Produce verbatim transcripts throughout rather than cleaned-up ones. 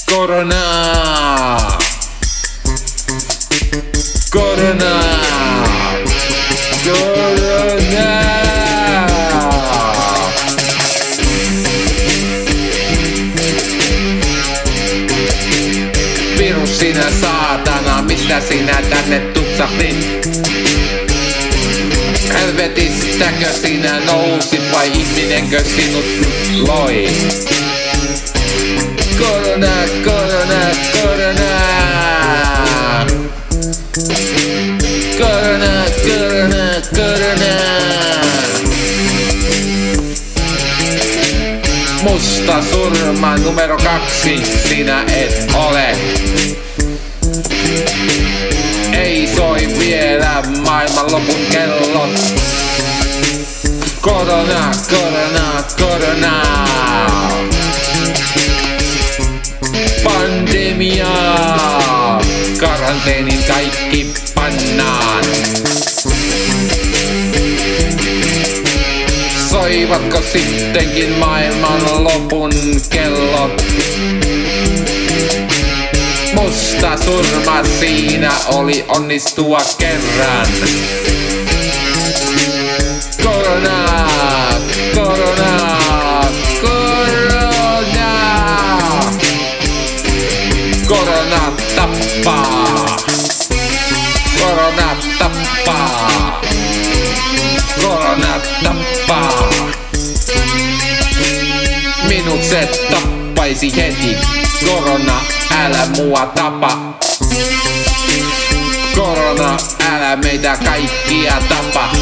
Korona. Korona. Korona. Virus sinä saatana, mistä sinä tänne tupsahtit? Helvetistäkö sinä nousit vai ihminenkö sinut loi? Korona, korona, korona. Korona, korona, korona. Musta surma numero kaksi sinä et ole. Ei soi vielä maailmanlopun kellot. Korona, korona, korona. Pandemia. Karanteenin kaikki pannaan. Soivatko sittenkin maailmanlopun kellot? Musta surma siinä oli onnistua kerran. Korona, korona, korona. Korona tappaa. Korona tappaa. Korona tappaa. Minut se tappaisi heti. Korona, älä mua tapa. Korona, älä meitä kaikkia tapa.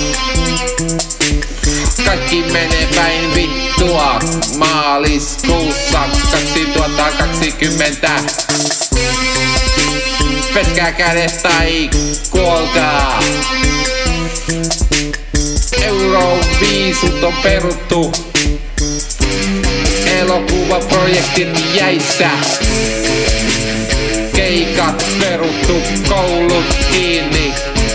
Kaikki menee päin vittua maaliskuussa kaksituhattakaksikymmentä. Petkää kädet tai kuolkaa. Euroviisut on peruttu. Elokuvaprojektit jäissä. Keikat peruttu, koulut kiinni.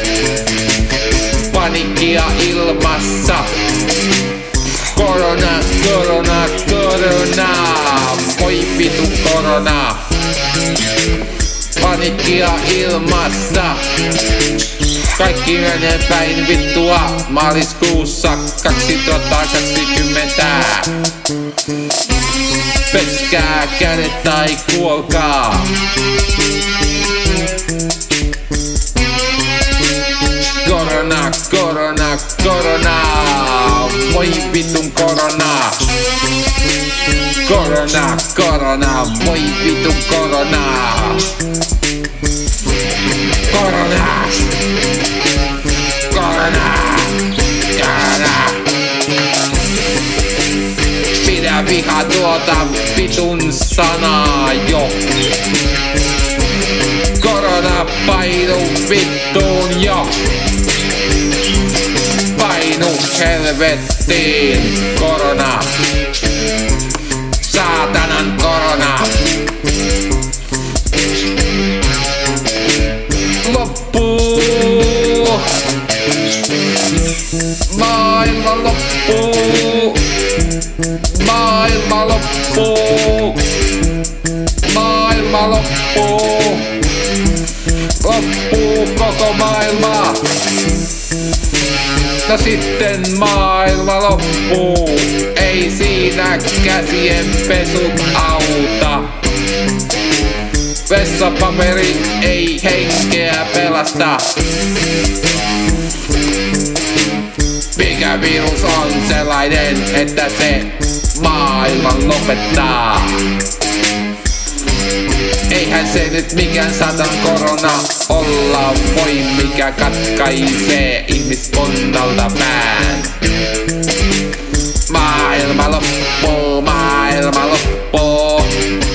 Paniikkia ilmassa. Korona, korona, korona. Voi vitu korona. Paniikkia ilmassa. Kaikki menee päin vittua maaliskuussa kaksituhattakaksikymmentä. Peskää kädet tai kuolkaa. Korona, korona, korona. Voi vitun korona. Korona, korona. Voi vitun korona. Korona. Korona. Korona. Pidä viha tuota vitun sanaa jo. Korona painu vittuun jo. Painu helvettiin. Korona. Saatanan korona. Loppuu. Maailma loppuu. Maailma loppuu. Maailma loppuu. Loppuu koko maailma. No sitten maailma loppuu. Ei siinä käsien pesut auta. Vessapaperi ei henkeä pelasta. Mikä virus on sellainen, että se maailman lopettaa? Eihän se nyt mikään satan korona olla voi, mikä katkaisee ihmiskunnalta pään. Maailma loppuu, maailma loppuu.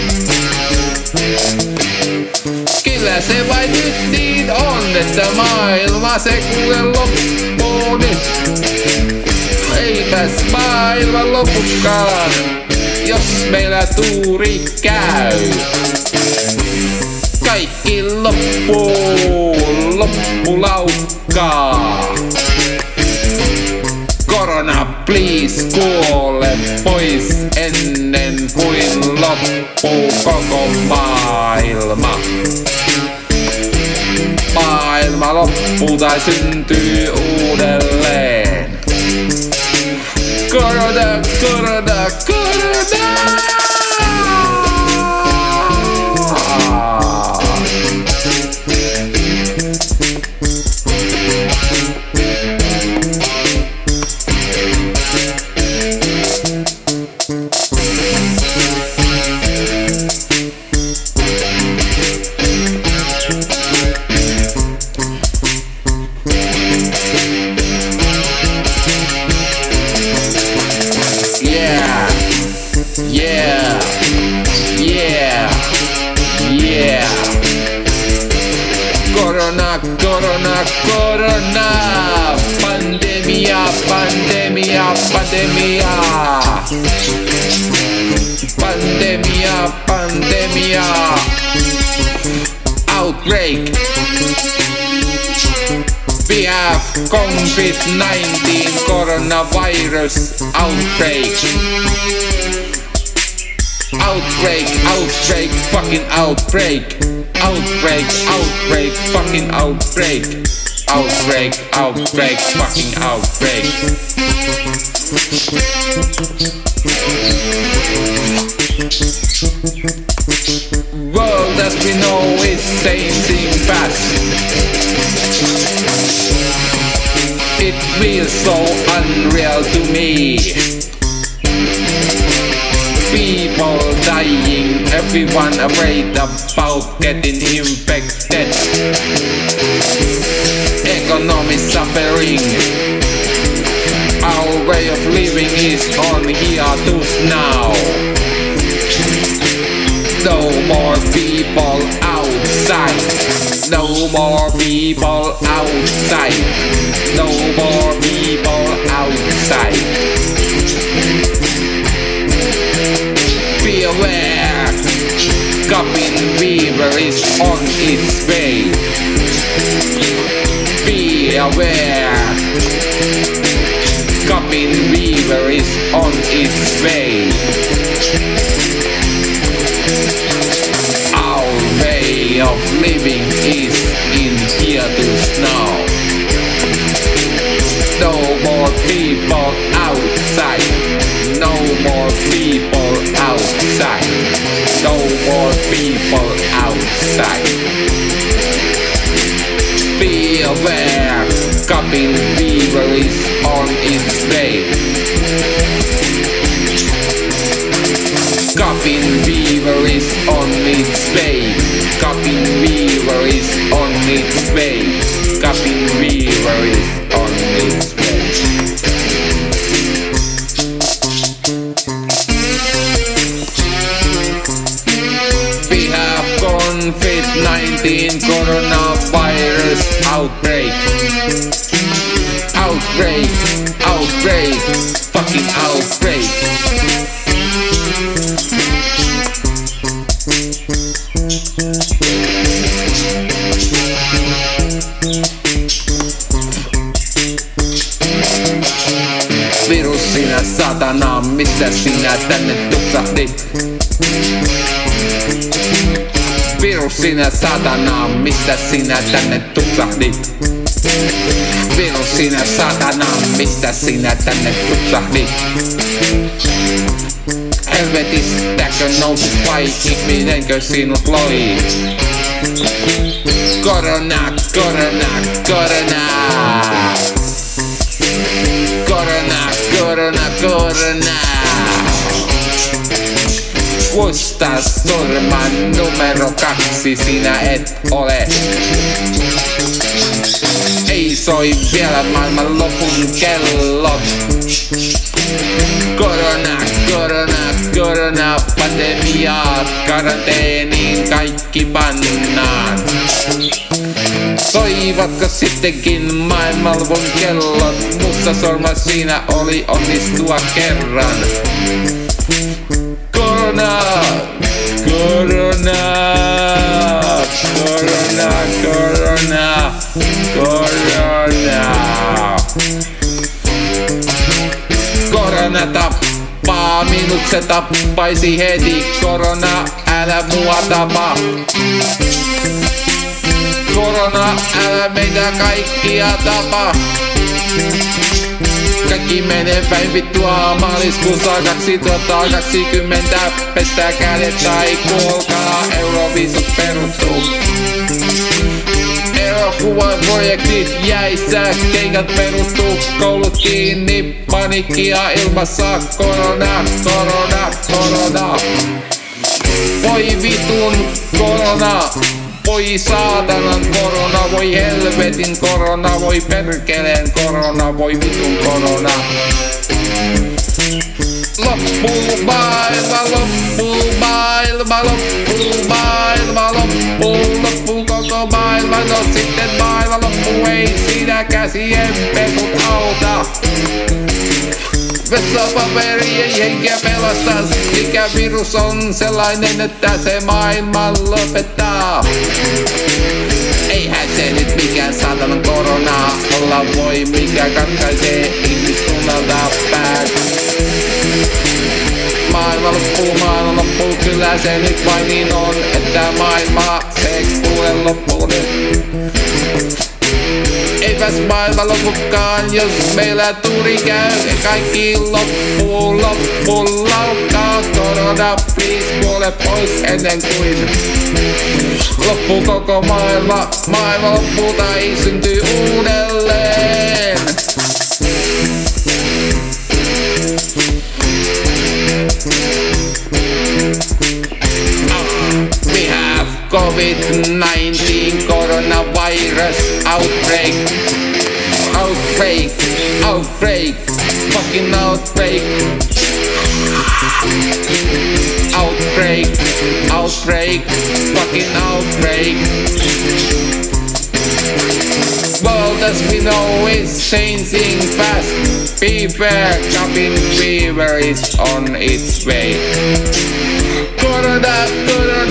Kyllä se vain nyt niin on, että maailma se kuule loppuu nyt. Eipäs maailma lopukaan, jos meillä tuuri käy. Kaikki loppuu, loppulaukkaa. Korona, please kuole pois ennen kuin loppuu koko maailma. Maailma loppuu tai syntyy uudelleen. Korona, korona, korona! Yeah, yeah, yeah. Korona, korona, korona. Pandemia, pandemia, pandemia. Pandemia, pandemia. Outbreak. We have COVID nineteen coronavirus outbreak. Outbreak, outbreak, fucking outbreak. Outbreak, outbreak, fucking outbreak. Outbreak, outbreak, fucking outbreak. World as we know is changing fast. It feels so unreal to me. People dying, everyone afraid about getting infected. Economy suffering. Our way of living is on hiatus now. No more people outside. No more people outside. No more people outside. Be aware, cabin fever is on its way. Be aware, cabin fever is on its way. Our way of living is in hiatus now. No more people outside. No more people outside. No more people outside. Be aware, cabin fever is on its way. Cabin fever is on its way. Cabin fever is on its way. Cabin fever is on its way. COVID nineteen coronavirus outbreak. Outbreak, outbreak, fucking outbreak. Virus sinä satana, mistä sinä tänne tupsahdit? Virus sinä satana, mistä sinä tänne tupsahdit? Virus sinä satana, mistä sinä tänne tupsahdit? Helvetistäkö nousit vai ihminenkö sinut loi? Korona, korona, korona. Korona, korona, korona. Muista sorman numero kaksi, sinä et ole. Ei soi vielä maailman lopun kellot. Korona, korona, korona, pandemia, karanteeniin kaikki pannaan. Soivatko sittenkin maailmanlopun kellot? Musta sorma siinä oli onnistua kerran. Korona, korona, korona, korona, korona. Korona tappaa minut se tappaisi heti. Korona, älä mua tapa. Korona, älä meitä kaikkia tapa. Kaikki menee päin vittua maaliskuussa kaksituhattakaksikymmentä. Pestää kädet tai kuulkaa, Euroviisut peruttuu. Elokuvan projektit jäissä, keikat peruttuu, koulut kiinni, paniikkia ilmassa. Korona, korona, korona. Voi vitun korona. Voi saatanan korona, voi helvetin korona, voi perkeleen korona, voi vitun korona. Loppuu maailma, loppuu maailma, loppuu maailma, loppuu, loppuu koko maailma. No sitten maailma loppuu, ei siinä käsien pesut auta. Vessapaperi ei henkeä pelasta, mikä virus on sellainen, että se maailman lopettaa. Eihän se nyt mikään saatanan korona olla voi, mikä katkaisee ihmiskunnalta päät. Maailma loppuu, maailma loppuu, kyllä se nyt vain niin on, että maailma se kuule loppuu nyt. Eipäs maailma loppukaan, jos meillä tuuri käy. Kaikki loppuu, loppuu, laukkaa. Korona, please, kuole pois ennen kuin loppuu koko maailma. Maailma loppuu tai syntyy uudelleen. We have COVID nineteen coronavirus outbreak. Outbreak, outbreak, fucking outbreak. Outbreak, outbreak, fucking outbreak. World as we know is changing fast. Beware, cabin fever is on its way. Corona, corona.